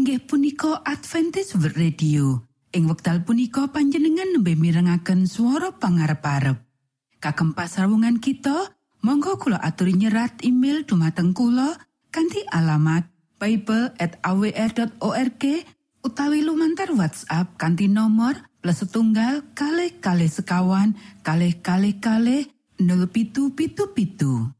inggih punika Adventist World Radio. Ing wekdal punika panjenengan nembe mirengaken swara pangarep-arep. Kagem pasrawungan kita, monggo kula aturi nyerat email dumateng kula kanthi alamat bible@awr.org utawi lumantar WhatsApp kanthi nomor +1 kalih sekawan kalih 0777.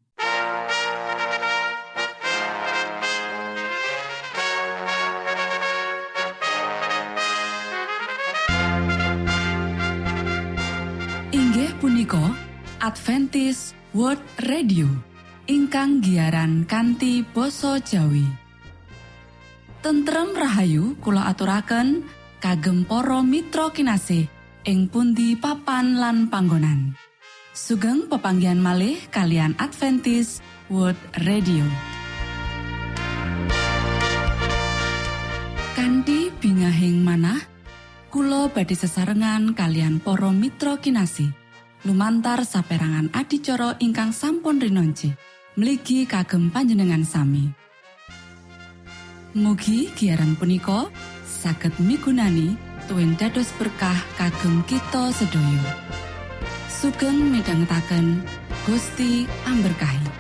Inggih punika Adventist World Radio ingkang giaran kanthi basa Jawi. Tentrem rahayu kula aturaken kagem para mitra kinasih ing pundi papan lan panggonan. Sugeng pepanggihan malih kalian Adventist World Radio. Kanthi bingahing manah kula badhe sesarengan kalian para mitra kinasih lumantar saperangan adicara ingkang sampun rinonci mligi kagem panjenengan sami. Mugi giaran punika saged migunani tuwin dados berkah kagem kita sedaya. Sugeng midhangetaken Gusti amberkahi.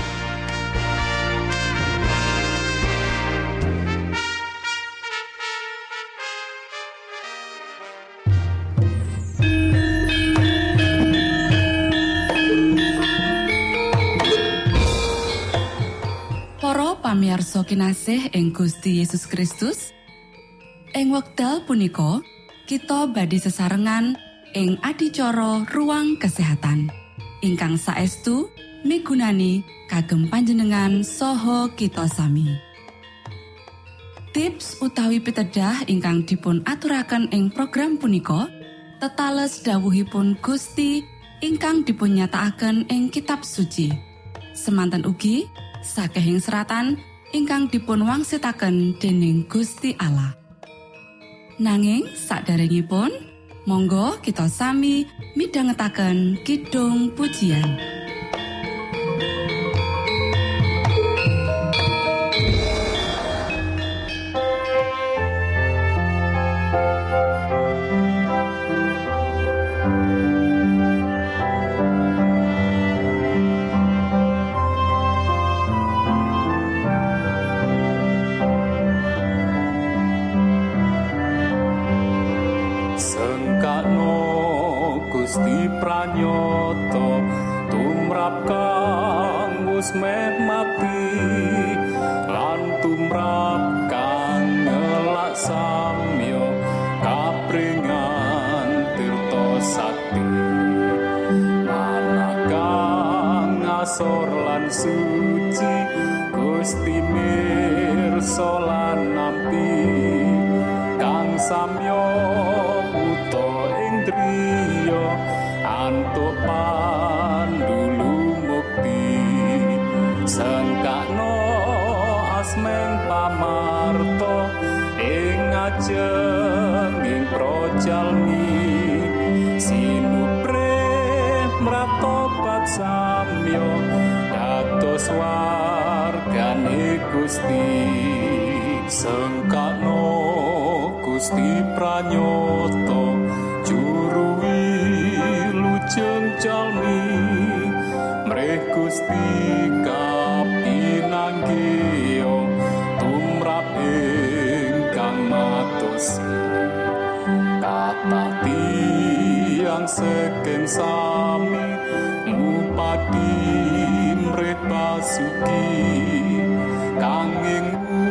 Pamirsa kinasih ing Gusti Yesus Kristus, ing wekdal punika kita badhe sesarengan ing adicara ruang kesehatan ingkang saestu migunani kagem panjenengan saha kita sami. Tips utawi pitedah ingkang dipun aturaken ing program punika tetales dawuhipun Gusti ingkang dipun nyatakaken ing kitab suci. Semanten ugi sakehing seratan ingkang dipun wangsitaken dening Gusti Allah. Nanging saderengipun, monggo kita sami midhangetaken kidung pujian. Pranyoto tumrap kang wis mati lan tumrap kang ngelak samyo kapringan tirta sakti manakang ngasor lan suci Gusti mirsa lan nampi kang samyo uto ing driya antuk pandulu mukti sengkakno asmeng pamarto ing ajenging projalmi sinupre mratobat samyo dados wargane Gusti sengkakno Gusti pranyoto juru jalmi mrih Gusti kapinanggih tumrap ingkang matosi kathah tiyang saking sami ngupadi mrih basuki kanging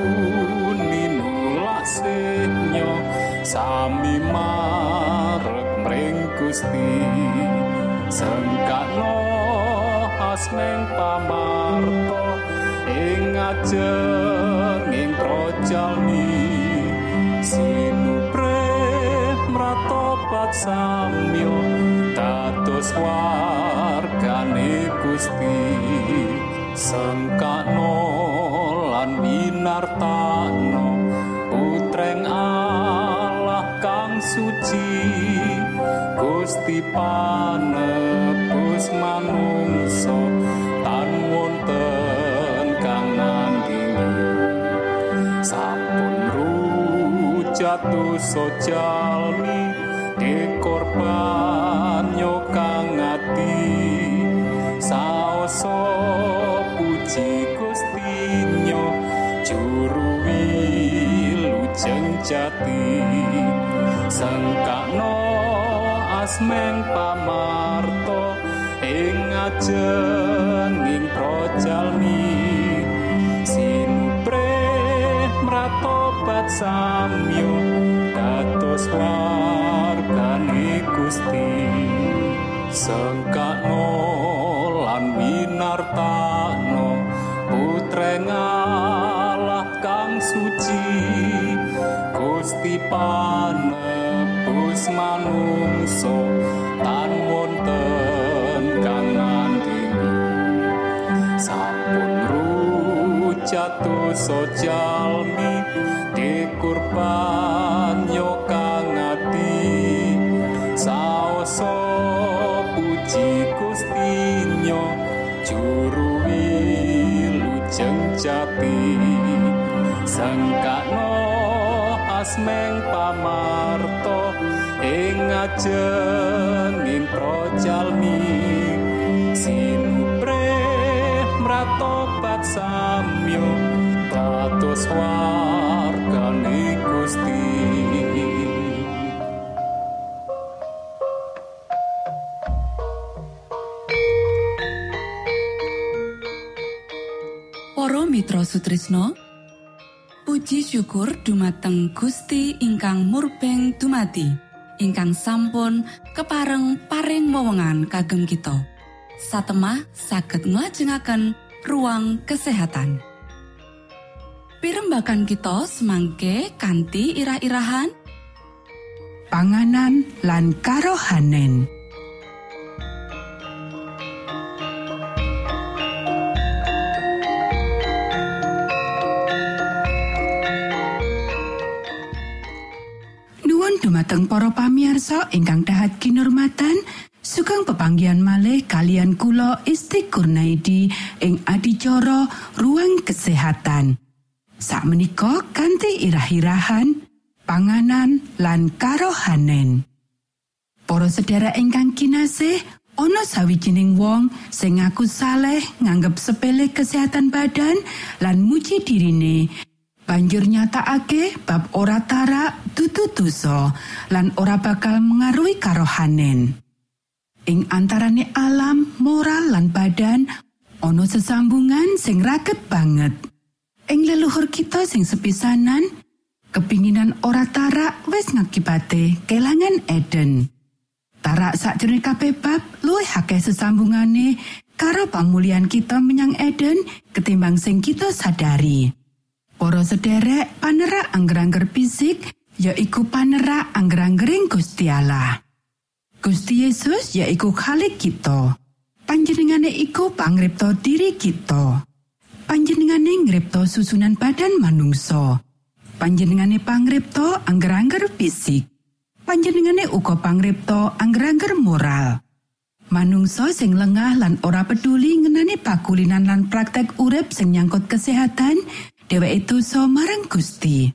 nulak senyo sami marek mring Gusti sengkakno asmeng pamarto ing ajenging projalmi sinupre mratobat samyo dados wargane Gusti sengkakno lan winartano putreng Allah kang suci Gusti panebus manungsa tan wonten kang nandingi sampun jatuh sojalmi dikorban nyokang ati saoso puji Gustinyo juru wilujeng jati sengkakno asmeng pamarto ing ajenging projalmi sinupre mratobat samyo dados wargane Gusti sengkakno lan winartano putreng Allah kang suci Gusti panebus manungso tan wonten kang ngandhini sampun jatuh sojalmi dikurban nyokang ati saoso puji Gustinyo juru wilujeng jati sengkakno asmeng pamarto ing ajenging projalmi sinupre mratobat samyo dados wargane Gusti. Para mitra sutrisno, puji syukur dumateng Gusti ingkang murbeng dumati, ingkang sampun kepareng paring wewengan kagem kita. Satemah saged nglajengaken ruang kesehatan. Pirembagan kita semangke kanthi irah-irahan panganan lan karohanen. Dumateng para pamirsa ingkang dahat kinurmatan, sugeng pepanggihan malih kalian kula Isti Kurnaidi ing adicara ruang kesehatan. Sakmenika kanthi irah-irahan panganan lan karohanen. Para sedherek ingkang kinasih, ana sawijining wong sing ngaku saleh nganggep sepele kesehatan badan lan muji dirine. Banjur nyatakake bab ora tarak dudu dosa lan ora bakal mengaruhi karohanen. Ing antarane alam, moral lan badan ana sesambungan sing raket banget. Ing leluhur kita sing sepisanan, kepinginan ora tarak wis ngakibate kelangan Eden. Tarak sakjroning kabeh bab luwih akeh sesambungane karo pamulihan kita menyang Eden ketimbang sing kita sadari. Para sederek, panerak angger-angger fisik yaiku panerak angger-anggering Gusti Allah. Gusti Yesus yaiku Khalik kita. Panjenengane iku pangripta diri kita. Panjenengane ngripta susunan badan manungsa. Panjenengane pangripta angger-angger fisik. Panjenengane uga pangripta angger-angger moral. Manungsa sing lengah lan ora peduli ngenani pakulinan lan praktek urip sing nyangkut kesehatan, dheweke dosa marang Gusti.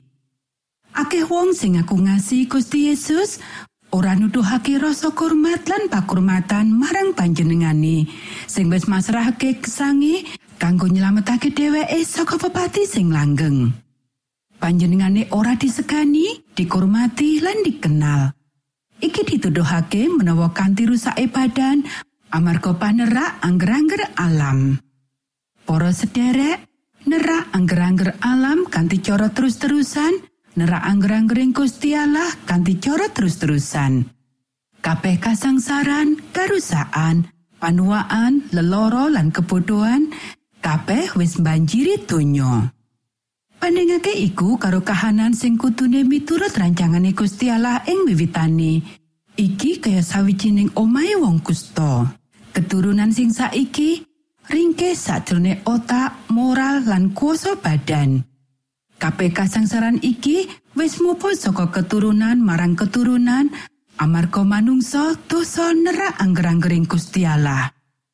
Akeh wong sing ngaku ngasihi Gusti Yesus ora nuduhake rasa hormat lan pakurmatan marang panjenengane sing wis masrahake gesange kanggo nyelametake dheweke saka pepati sing langgeng. Panjenengane ora disegani, dihormati lan dikenal. Iki dituduhake menawa kanthi rusake badan amarga panerak angger-angger alam. Para sederek, nerak angger-angger alam kanthi cara terus-terusan, nerak angger-anggering Gusti Allah kanthi cara terus-terusan. Kabeh kasangsaran, karusakan, panuwaan, leloro lan kebodohan, kabeh wis mbanjiri donya. Bandingake iku karo kahanan sing kudune miturut rancangane Gusti Allah ing wiwitane. Iki kaya sawijining omahe wong kusta. Keturunan sing saiki ringkes sajrone otak, moral lan kuasa badan. Kabeh kasangsaran iki wis muput saka keturunan marang keturunan amarga manungsa dosa nerak angger-anggering Gusti Allah.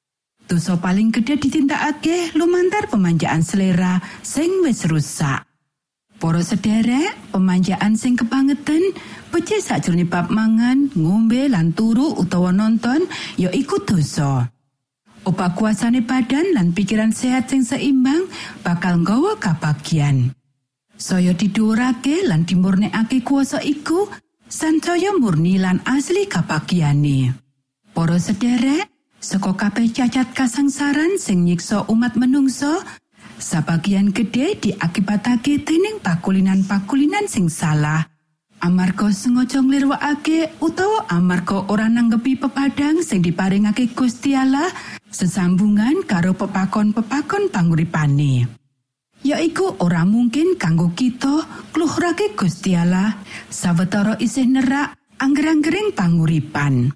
Dosa paling gedhe ditindakake lumantar pemanjaan selera sing wis rusak. Para sederek, pemanjaan sing kebangetan, becik sakjroning bab mangan, ngombe lan turu utawa nonton ya iku dosa. Opa kuasane badan lan pikiran sehat sing seimbang bakal nggawa kabagyan. Saya didhuwurake lan dimurnekake kuasa iku sansaya murni lan asli kabagyane. Para sederek, saka kabeh cacat kasangsaran sing nyiksa umat menungso, sabagian gede diakibatake dening pakulinan-pakulinan sing salah. Amarga sengaja nglirwakake utawa amarga ora nanggepi pepadang sing diparingake Gusti Allah sesambungan karo pepakon-pepakon panguripane. Yaiku ora mungkin kanggo kita kluhurake Gusti Allah sawetara isih nerak angger-anggering panguripan.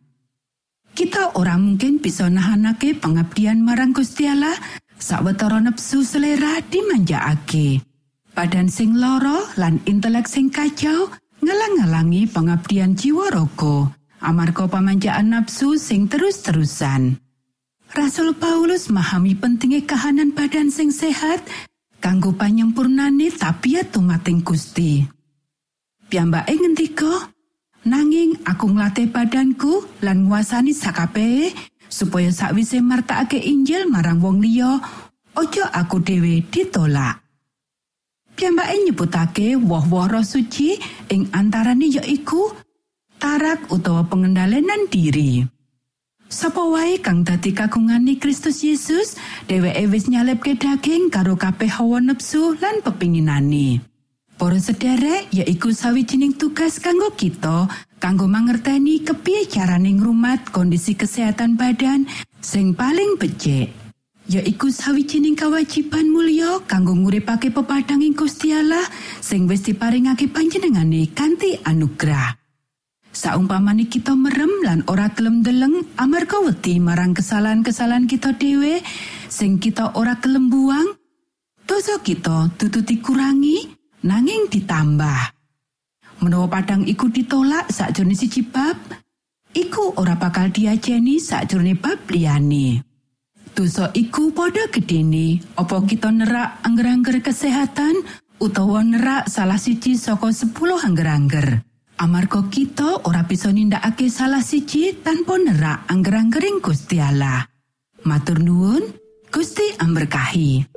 Kita ora mungkin bisa nahanake pengabdian marang Gusti Allah sawetara nepsu selera dimanjakake. Badan sing lara lan intelek sing kacau ngalang-alangi pengabdian jiwa raga amarga pamanjaan nafsu sing terus-terusan. Rasul Paulus memahami pentingnya kahanan badan sing sehat kanggo panyempurnane tabiat tumating Gusti. Piyambake ngendika, "Nanging aku nglatih badanku lan nguasani sakabehe supaya sakwise martakake Injil marang wong liya, aja aku dhewe ditolak." Piyambake nyebutake woh-woh roh suci ing antarane yaiku tarak utawa pengendalian diri. Sapa wae kang dadi kagungane Kristus Yesus, dheweke wis nyalebke daging karo kabeh hawa nepsu lan pepinginane. Para sederek, yaiku sawijining tugas kanggo kita kanggo mangerteni kepiye carane ngrumat kondisi kesehatan badan sing paling becik. Yaiku sawijining kewajiban mulya kanggo nguripake pepadanging Gusti Allah sing wis diparingake panjenengane kanthi anugrah. Saumpamane kita merem lan ora gelem deleng amarga wedi marang kesalahan-kesalahan kita dhewe sing kita ora gelem buang, dosa kita dudu dikurangi nanging ditambah. Menawa padang iku ditolak sakjroning siji bab, iku ora bakal diajeni sakjroning bab liyane. Dosa iku padha gedene, apa kita nerak angger-angger kesehatan utawa nerak salah siji saka 10 angger-angger. Amarga kita ora bisa nindakake salah siji tanpa nerak angger-anggering Gusti Allah. Matur nuwun, Gusti amberkahi.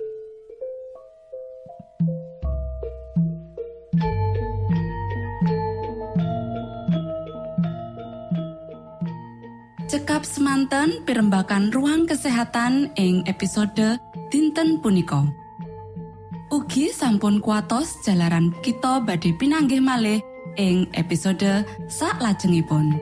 Cekap semanten pimbakan ruang kesehatan ing episode dinten punika. Ugi sampun kuatos jalaran kita badhe pinanggih malih ing episode saklajengipun.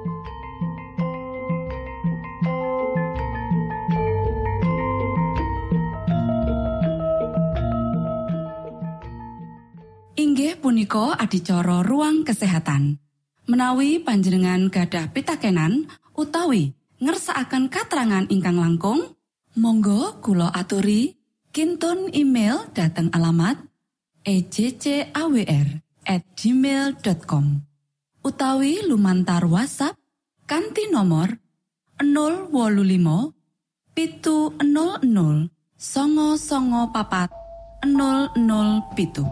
Inggih punika adicara ruang kesehatan. Menawi panjenengan gadah pitakenan utawi ngersakaken katrangan ingkang langkung, monggo kula aturi kintun email dhateng alamat ejcawr@gmail.com utawi lumantar WhatsApp kanthi nomor 085 700 994 007.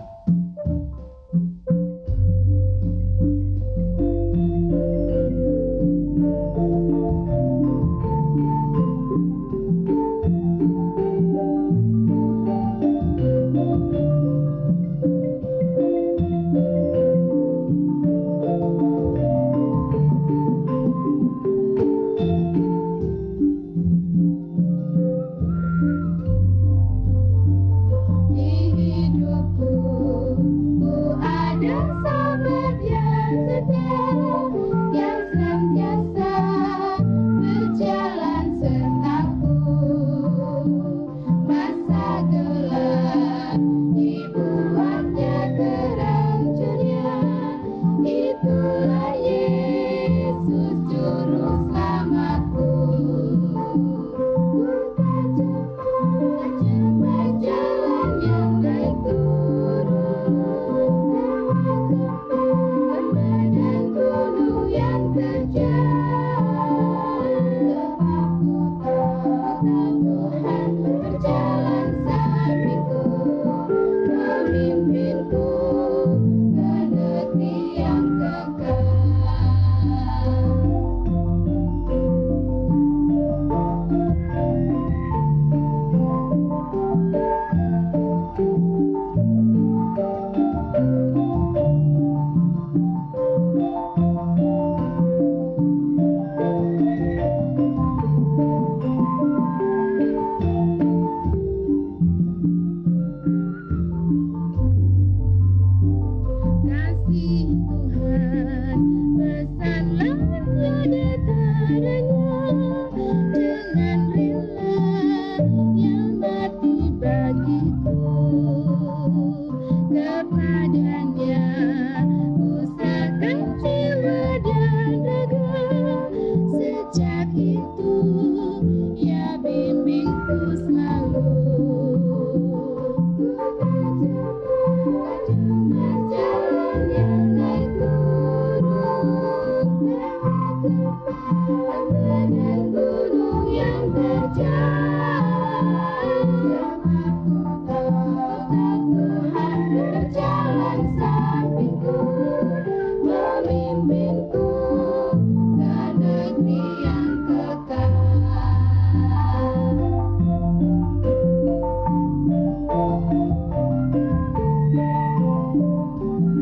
Hidupku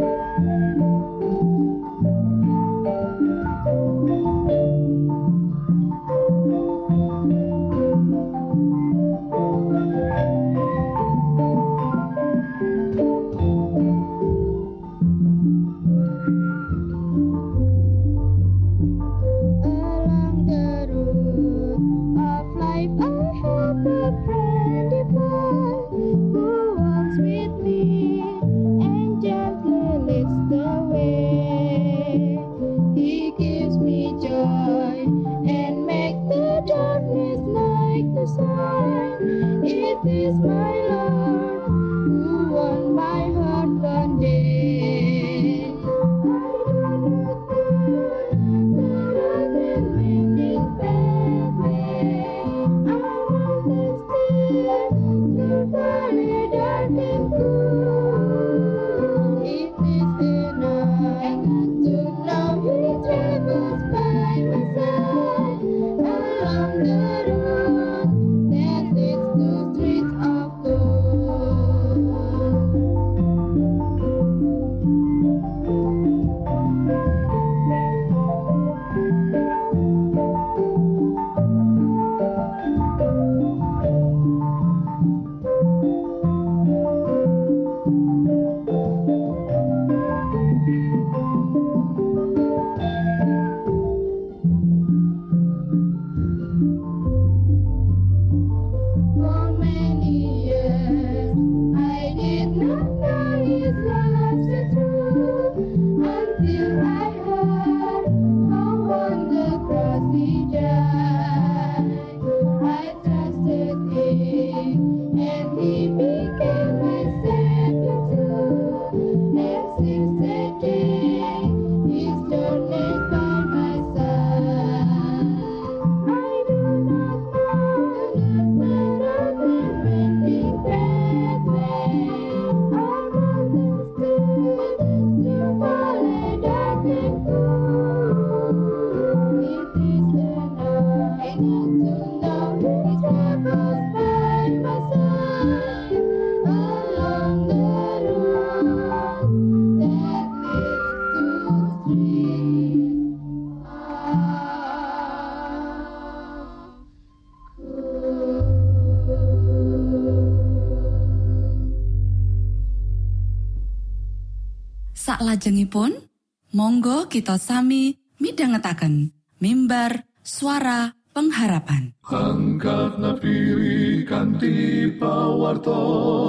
Saklajengipun, monggo kita sami midhangetaken mimbar suara pengharapan. Angkat nafiri kanthi pawarto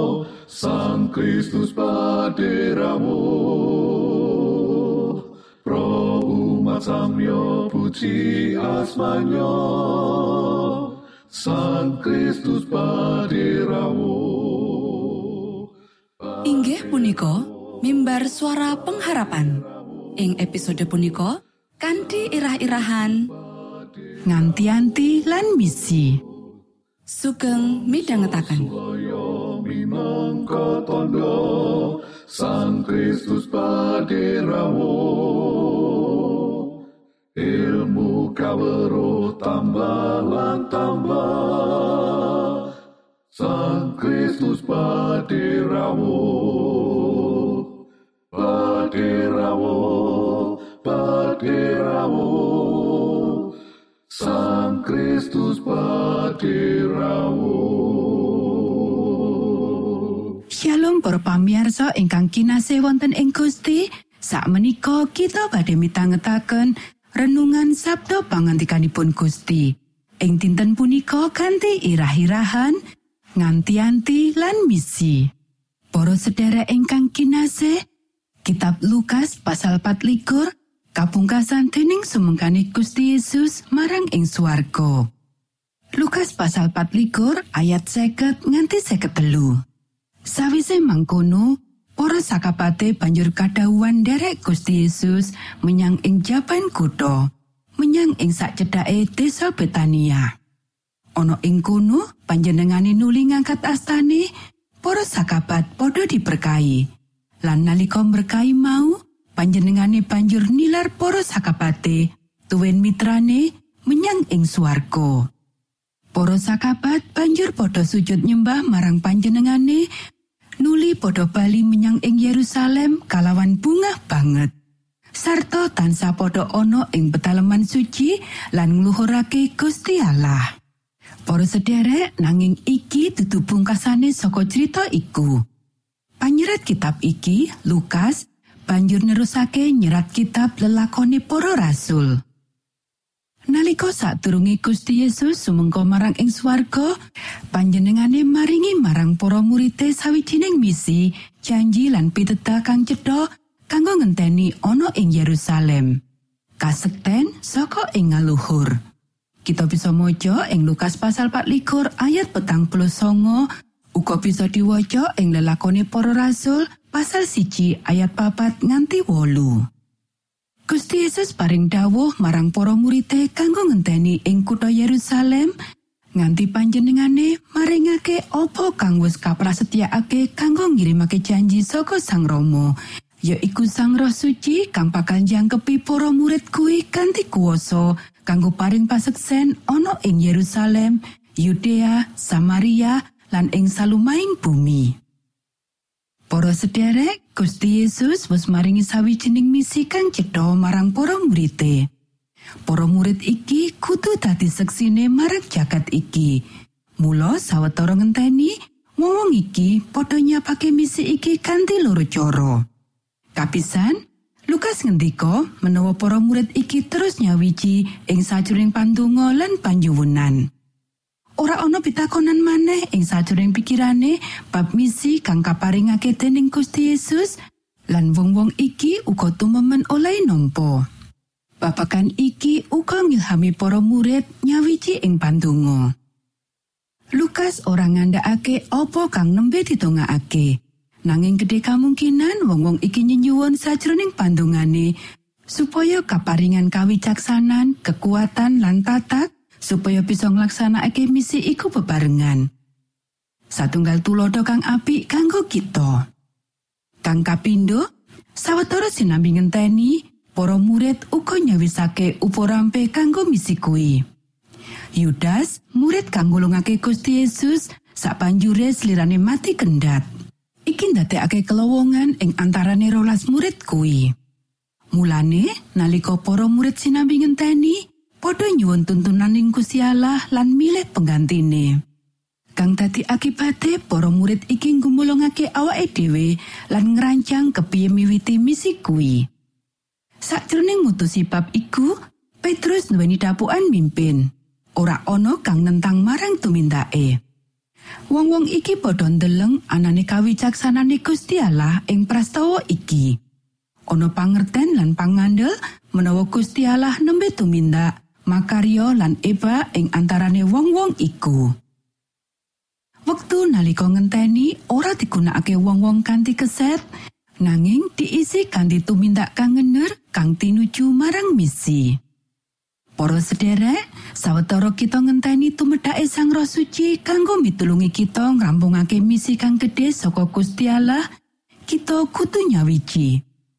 Sang Kristus paderamu. Pro umat samyo puji asmanyo Sang Kristus paderamu. Inggih punika mimbar suara pengharapan. Ing episode punika kanthi irah-irahan nganti-anti lan misi. Sugeng midhangetaken. Minangka tandha Sang Kristus paderamu. Ilmu kawruh tambah lan tambah Sang Kristus paderamu. Paderamu, paderamu, Sang Kristus paderamu. Shalom para pamirsa ingkang kinasih wonten ing Gusti. Sakmenika kita badhe mitangetaken renungan sabda pangandikanipun Gusti. Ing dinten punika kanthi irah-irahan nganti-anti lan misi. Para sedherek ingkang kinasih, Kitab Lukas pasal 24 kapungkasan dening sumengkane Gusti Yesus marang ing swarga. Lukas pasal 24 ayat 50 nganti 53. Sawise mangkono, para sakabate banjur kadhawuhan nderek Gusti Yesus menyang ing jaban kutha, menyang ing sacedhake desa Betania. Ana ing kono panjenengane nuli ngangkat astane, para sakabat padha diberkahi. Lan nalika berkahi mau, panjenengane banjur nilar para sakabate tuwin mitrane menyang ing swarga. Para sakabat banjur padha sujud nyembah marang panjenengane nuli padha bali menyang ing Yerusalem kalawan bungah banget. Sarta tansah padha ana ing pedalaman suci lan ngluhurake Gusti Allah. Para sederek, nanging iki dudu pungkasane saka crita iku. Panyerat kitab iki, Lukas, banjur nerusake nyerat kitab lelakone para rasul. Nalika sadurunge Gusti Yesus sumengko marang ing swarga, panjenengane maringi marang para murid-e sawijining misi, janji lan pitedah kang cedha kanggo ngenteni ana ing Yerusalem. Kasekten saka ing ngaluhur. Kita bisa maca ing Lukas pasal 24 ayat 49, uga bisa diwaca ing lelakone para rasul pasal 1 ayat 4 nganti 8. Gusti Yesus paring dawuh marang para murid-e kanggo ngenteni ing kutha Yerusalem nganti panjenengane maringake apa kang wis kaprasetyakake kanggo ngirimake janji saka Sang Rama, yaiku Sang Roh Suci kang bakal njangkepi para murid kuwi kanthi kuwasa kanggo paring paseksen ana ing Yerusalem, Yudea, Samaria, lan ing salumahing bumi. Para sederek, Gusti Yesus wis maringi sawijining misi kang cedha marang para murid-e. Para murid iki kudu dadi seksine marang jagat iki. Mula sawetara ngenteni wong iki padha nyapake misi iki kanthi loro cara. Kapisan, Lukas ngendika menawa para murid iki terus nyawiji ing sajroning pandonga lan panjuwunan. Ora ana pitakonan maneh ing sajroning pikirane bab misi kang kaparingake dening Gusti Yesus lan wong-wong iki uga tumemen oleh nampa. Babagan iki uga ngilhami para murid nyawiji ing pandonga. Lukas ora ngandhakake apa kang nembe ditongakake. Nanging gedhe kamungkinan wong-wong iki nyuwun sajroning pandongane supaya kaparingan kawicaksanan, kekuatan lan tatak supaya bisa nglaksanakake misi iku bebarengan. Satunggal tulodo kang apik kanggo kita. Kang kapindho, sawetara sinambi ngenteni, para murid uga nyawisake uparampe kanggo misi kuwi. Yudas, murid kang ngulungake Gusti Yesus, sabanjure slirane mati kendhat. Iki ndadekake kelowongan ing antarane 12 murid kuwi. Mulane, nalika para murid sinambi ngenteni, padha nyuwun tuntunan ing Gusti Allah lan milih penggantine. Kang dadi akibate para murid iki nggumulungake awake dhewe lan ngrancang kepiye miwiti misi kuwi. Sakjroning mutusi bab iku, Petrus nduweni dapukan mimpin. Ora ana kang nentang marang tumindake. Wong-wong iki padha ndeleng anane kawicaksanane Gusti Allah ing prastawa iki. Ana pangerten lan pangandel menawa Gusti Allah nembe tumindak makarya lan eba ing antarane wong-wong iku. Wektu nalika ngenteni ora digunakake wong-wong kanthi keset, nanging diisi kanthi tumindak kang ngener kang tinuju marang misi. Para sederek, sawetara kita ngenteni tumedhake Sang Roh Suci kanggo mitulungi kita ngrampungake misi kang gedhe saka Gusti Allah, kita kudu nyawiji.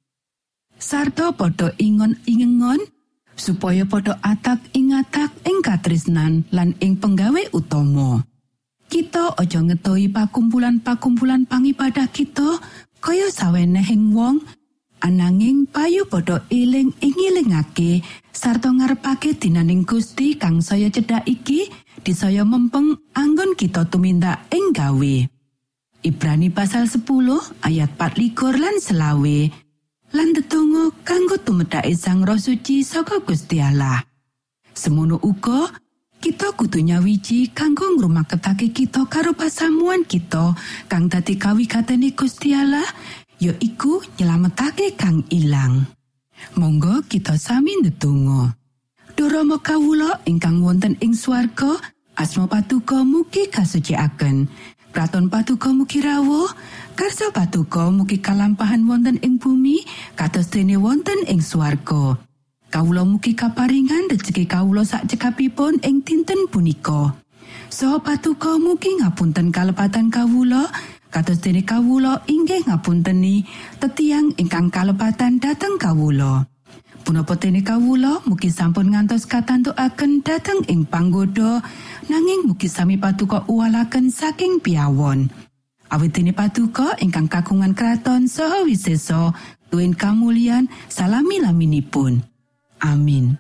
Sarta padha ingon-ingengon supaya padha atak ing katresnan lan ing penggawe utama. Kita aja ngetohi pakumpulan-pakumpulan pangibadah kita kaya sawenehing wong, ananging payu padha eling ing ngilingake sarta ngarepake dinaning Gusti kang saya cedhak iki disaya mempeng anggon kita tumindak ing gawe. Ibrani pasal 10 ayat 24 lan 25. Lan ndedonga kanggo tumedhake Sang Roh Suci saka Gusti Allah. Semono uga kita kudu nyawiji kanggo ngrumaketake kita karo pasamuan kita kang dadi kawigatene Gusti Allah, yaiku nyelametake kang ilang. Monggo kita sami ndedonga. Duh Rama kawula ingkang wonten ing swarga, asma Patuko mugi kasucikaken. Kraton Patuko mugi rawuh, karsa Patuko mugi kalampahan wonten ing bumi kados dene wonten ing swarga. Kawula mugi kaparingan rejeki kawula sak cekapipun ing dinten punika. Saha Patuko mugi ngapunten kalepatan kawula kados dene kawula inggih ngapunteni tetiang ingkang kalepatan dhateng kawula. Punapa dene kawula mugi sampun ngantos katantukaken dhateng ing panggoda, nanging mugi sami Patuko uwalaken saking piyawon. Awit dene paduka ingkang kagungan kraton saha wisesa tuwin kamulyan salami-laminipun. Amin.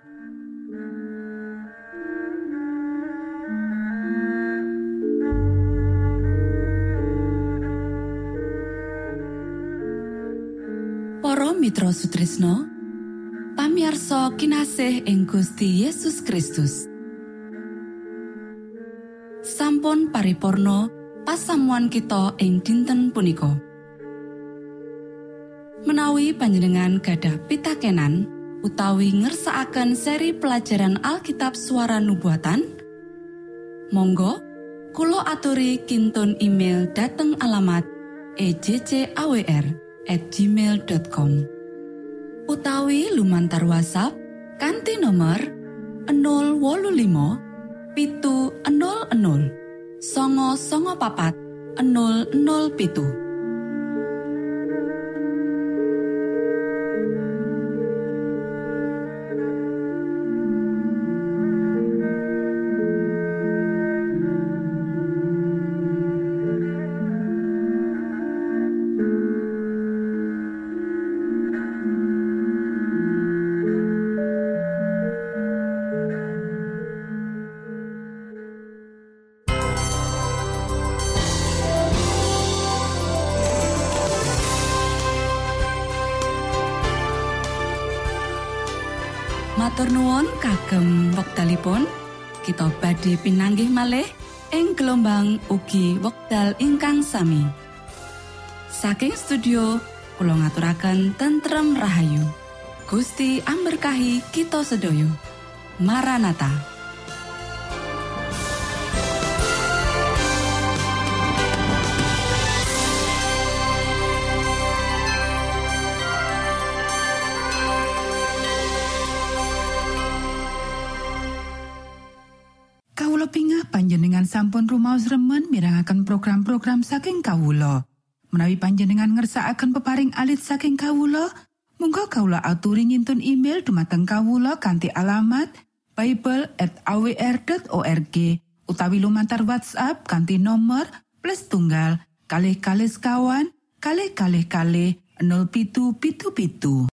Para mitra Sutrisno, pamiarsa kinasih ing Gusti Yesus Kristus. Sampun paripurna pasamuan kita ing dinten punika. Menawi panjenengan gadah pitakenan utawi ngersakaken seri pelajaran Alkitab Suara Nubuatan, monggo kula aturi kintun email dateng alamat ejcawr@gmail.com utawi lumantar WhatsApp kanthi nomor 085 700 994 007. Matur nuwun kagem wekdalipun kita badhe pinanggih malih ing gelombang ugi wekdal ingkang sami. Saking studio kula ngaturaken tentrem rahayu. Gusti amberkahi kita sedaya. Maranatha. Panjenengan sampun rumaos remen mirengaken program-program saking kawula. Menawi panjenengan ngersakaken peparing alit saking kawula, monggo kawula aturi ngintun email dumateng kawula kanthi alamat bible@awr.org utawi lumantar WhatsApp kanthi nomor +1 kalih sekawan kalih 0777.